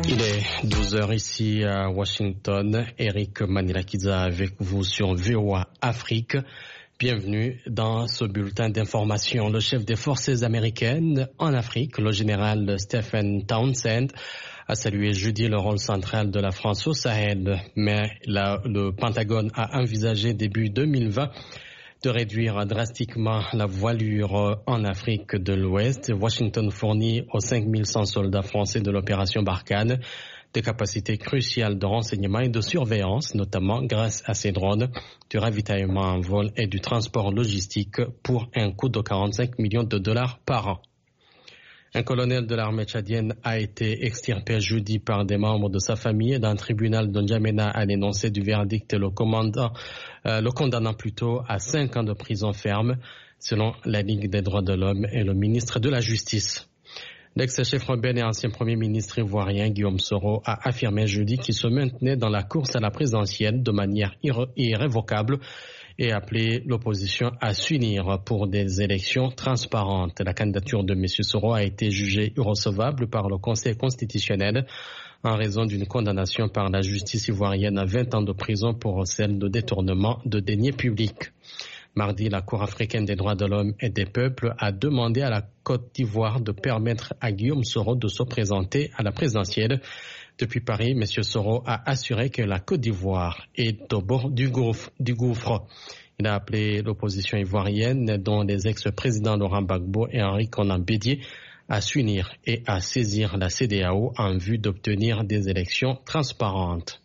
Il est 12h ici à Washington. Eric Manilakiza avec vous sur VOA Afrique. Bienvenue dans ce bulletin d'information. Le chef des forces américaines en Afrique, le général Stephen Townsend, a salué jeudi le rôle central de la France au Sahel, mais le Pentagone a envisagé début 2020 de réduire drastiquement la voilure en Afrique de l'Ouest. Washington fournit aux 5100 soldats français de l'opération Barkhane des capacités cruciales de renseignement et de surveillance, notamment grâce à ces drones, du ravitaillement en vol et du transport logistique pour un coût de 45 millions de dollars par an. Un colonel de l'armée tchadienne a été extirpé jeudi par des membres de sa famille d'un tribunal de N'Djamena à l'énoncé du verdict le condamnant plutôt à 5 ans de prison ferme, selon la Ligue des droits de l'homme et le ministre de la Justice. L'ex-chef rebelle et ancien premier ministre ivoirien Guillaume Soro a affirmé jeudi qu'il se maintenait dans la course à la présidentielle de manière irrévocable et appelé l'opposition à s'unir pour des élections transparentes. La candidature de M. Soro a été jugée irrecevable par le Conseil constitutionnel en raison d'une condamnation par la justice ivoirienne à 20 ans de prison pour celle de détournement de deniers publics. Mardi, la Cour africaine des droits de l'homme et des peuples a demandé à la Côte d'Ivoire de permettre à Guillaume Soro de se présenter à la présidentielle. Depuis Paris, M. Soro a assuré que la Côte d'Ivoire est au bord du gouffre. Il a appelé l'opposition ivoirienne, dont les ex-présidents Laurent Gbagbo et Henri Konan Bédié, à s'unir et à saisir la CEDEAO en vue d'obtenir des élections transparentes.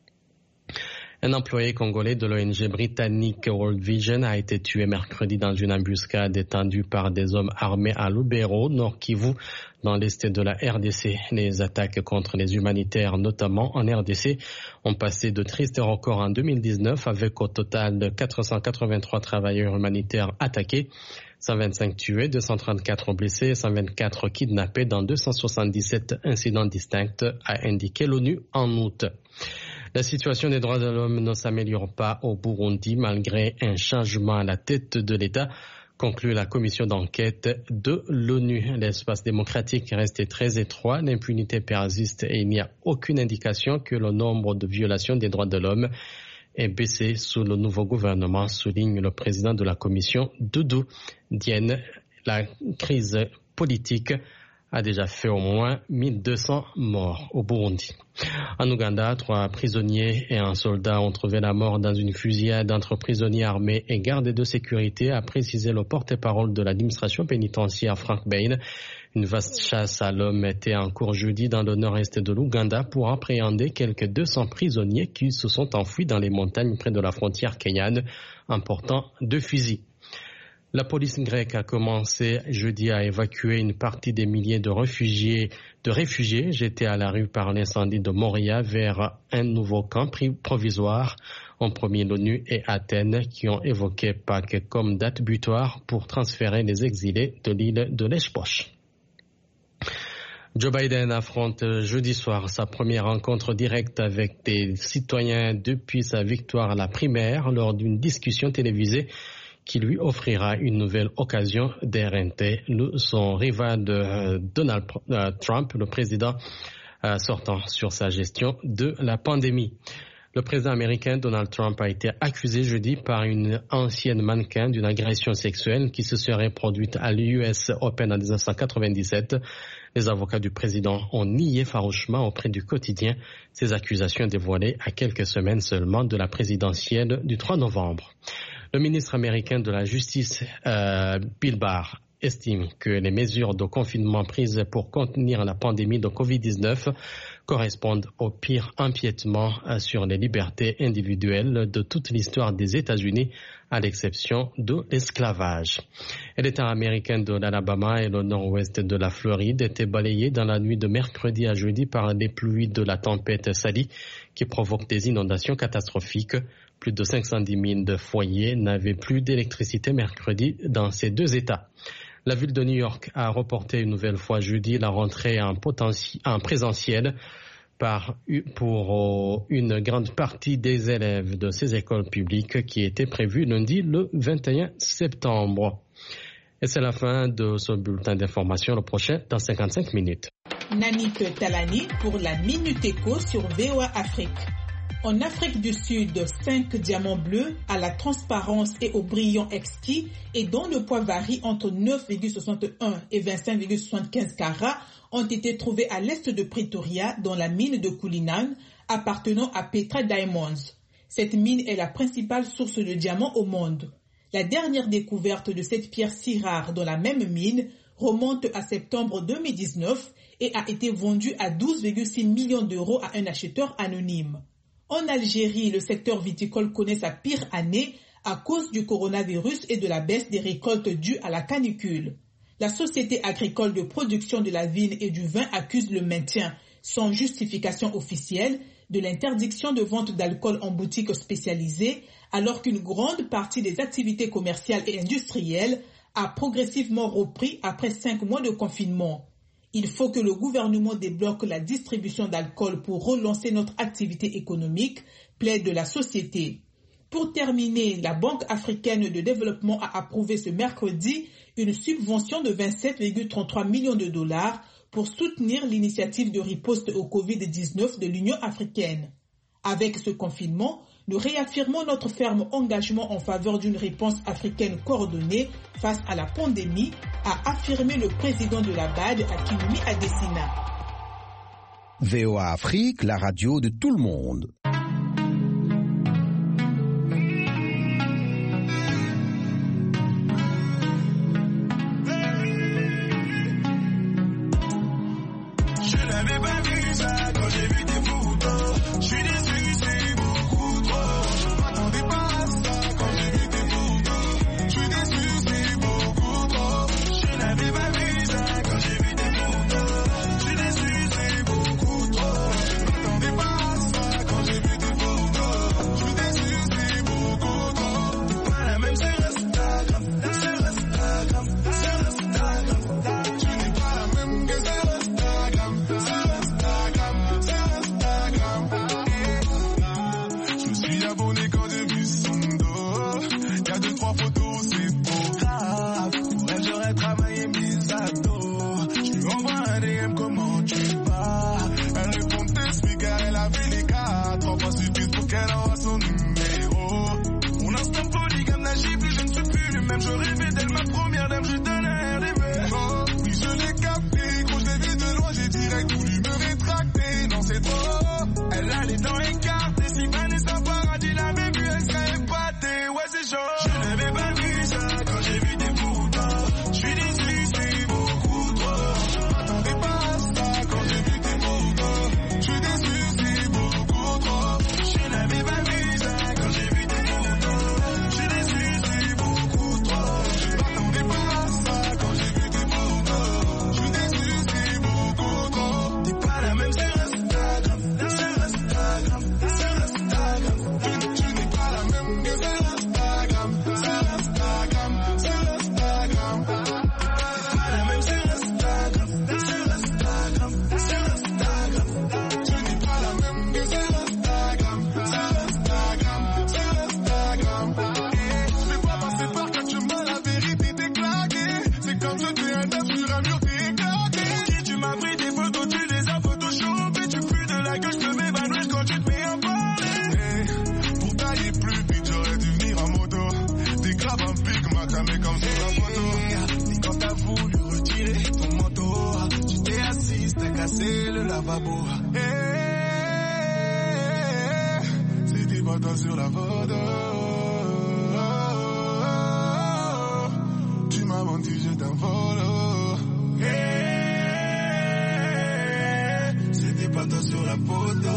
Un employé congolais de l'ONG britannique World Vision a été tué mercredi dans une embuscade tendue par des hommes armés à Lubero, Nord Kivu, dans l'est de la RDC. Les attaques contre les humanitaires, notamment en RDC, ont passé de tristes records en 2019 avec au total de 483 travailleurs humanitaires attaqués, 125 tués, 234 blessés, 124 kidnappés dans 277 incidents distincts, a indiqué l'ONU en août. La situation des droits de l'homme ne s'améliore pas au Burundi malgré un changement à la tête de l'État, conclut la commission d'enquête de l'ONU. L'espace démocratique reste très étroit, l'impunité persiste et il n'y a aucune indication que le nombre de violations des droits de l'homme ait baissé sous le nouveau gouvernement, souligne le président de la commission, Doudou Diène. La crise politique a déjà fait au moins 1200 morts au Burundi. En Ouganda, 3 prisonniers et un soldat ont trouvé la mort dans une fusillade entre prisonniers armés et gardes de sécurité, a précisé le porte-parole de l'administration pénitentiaire Frank Bain. Une vaste chasse à l'homme était en cours jeudi dans le nord-est de l'Ouganda pour appréhender quelques 200 prisonniers qui se sont enfuis dans les montagnes près de la frontière kenyane en portant 2 fusils. La police grecque a commencé jeudi à évacuer une partie des milliers de réfugiés jetés à la rue par l'incendie de Moria vers un nouveau camp provisoire. En premier, l'ONU et Athènes qui ont évoqué Pâques comme date butoir pour transférer les exilés de l'île de Lesbos. Joe Biden affronte jeudi soir sa première rencontre directe avec des citoyens depuis sa victoire à la primaire lors d'une discussion télévisée qui lui offrira une nouvelle occasion d'éreinter son rival Donald Trump, le président sortant sur sa gestion de la pandémie. Le président américain Donald Trump a été accusé jeudi par une ancienne mannequin d'une agression sexuelle qui se serait produite à l'US Open en 1997. Les avocats du président ont nié farouchement auprès du quotidien ces accusations dévoilées à quelques semaines seulement de la présidentielle du 3 novembre. Le ministre américain de la Justice, Bill Barr, estime que les mesures de confinement prises pour contenir la pandémie de Covid-19 correspondent au pire empiètement sur les libertés individuelles de toute l'histoire des États-Unis, à l'exception de l'esclavage. L'État américain de l'Alabama et le nord-ouest de la Floride étaient balayés dans la nuit de mercredi à jeudi par les pluies de la tempête Sally qui provoquent des inondations catastrophiques. Plus de 510 000 foyers n'avaient plus d'électricité mercredi dans ces 2 États. La ville de New York a reporté une nouvelle fois jeudi la rentrée en présentiel pour une grande partie des élèves de ces écoles publiques qui était prévue lundi le 21 septembre. Et c'est la fin de ce bulletin d'information. Le prochain dans 55 minutes. Nanik Talani pour la Minute Éco sur VOA Afrique. En Afrique du Sud, 5 diamants bleus à la transparence et au brillant exquis et dont le poids varie entre 9,61 et 25,75 carats ont été trouvés à l'est de Pretoria dans la mine de Cullinan appartenant à Petra Diamonds. Cette mine est la principale source de diamants au monde. La dernière découverte de cette pierre si rare dans la même mine remonte à septembre 2019 et a été vendue à 12,6 millions d'euros à un acheteur anonyme. En Algérie, le secteur viticole connaît sa pire année à cause du coronavirus et de la baisse des récoltes dues à la canicule. La société agricole de production de la vigne et du vin accuse le maintien, sans justification officielle, de l'interdiction de vente d'alcool en boutique spécialisée, alors qu'une grande partie des activités commerciales et industrielles a progressivement repris après 5 mois de confinement. Il faut que le gouvernement débloque la distribution d'alcool pour relancer notre activité économique, plaide la société. Pour terminer, la Banque africaine de développement a approuvé ce mercredi une subvention de 27,33 millions de dollars pour soutenir l'initiative de riposte au Covid-19 de l'Union africaine. Avec ce confinement, nous réaffirmons notre ferme engagement en faveur d'une réponse africaine coordonnée face à la pandémie, a affirmé le président de la BAD, Akinwumi Adesina. VOA Afrique, la radio de tout le monde. C'était pas toi sur la photo. Tu m'as menti, je t'envole. C'était pas toi sur la photo.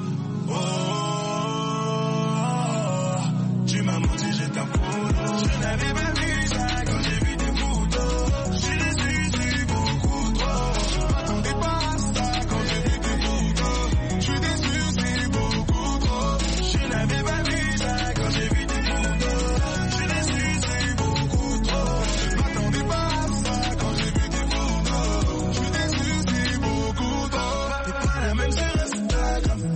Tu m'as menti, je t'envole. Je n'avais pas vu ça quand j'ai vu tes photos. Je les suis beaucoup trop. Je m'attendais pas à ça quand j'ai vu tes photos. Je suis déçu, c'est beaucoup trop. Je n'avais pas vu ça quand j'ai vu tes photos. Je les suis, c'est beaucoup trop. Je m'attendais pas à ça quand j'ai vu tes photos. Je suis déçu, c'est beaucoup trop. T'es pas la même sur Instagram.